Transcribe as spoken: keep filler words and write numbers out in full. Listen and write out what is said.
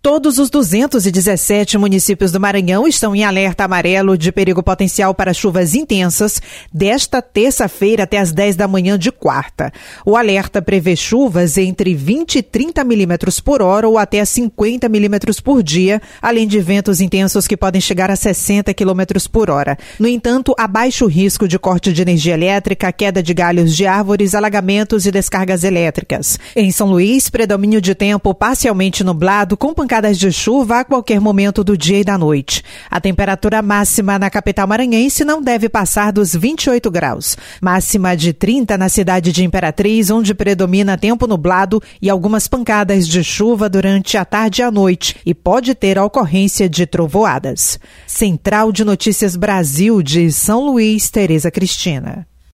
Todos os duzentos e dezessete municípios do Maranhão estão em alerta amarelo de perigo potencial para chuvas intensas desta terça-feira até as dez da manhã de quarta. O alerta prevê chuvas entre vinte e trinta milímetros por hora ou até cinquenta milímetros por dia, além de ventos intensos que podem chegar a sessenta quilômetros por hora. No entanto, há baixo risco de corte de energia elétrica, queda de galhos de árvores, alagamentos e descargas elétricas. Em São Luís, predomínio de tempo parcialmente nublado, com pancadas de chuva a qualquer momento do dia e da noite. A temperatura máxima na capital maranhense não deve passar dos vinte e oito graus. Máxima de trinta na cidade de Imperatriz, onde predomina tempo nublado e algumas pancadas de chuva durante a tarde e a noite, e pode ter a ocorrência de trovoadas. Central de Notícias Brasil de São Luís, Tereza Cristina.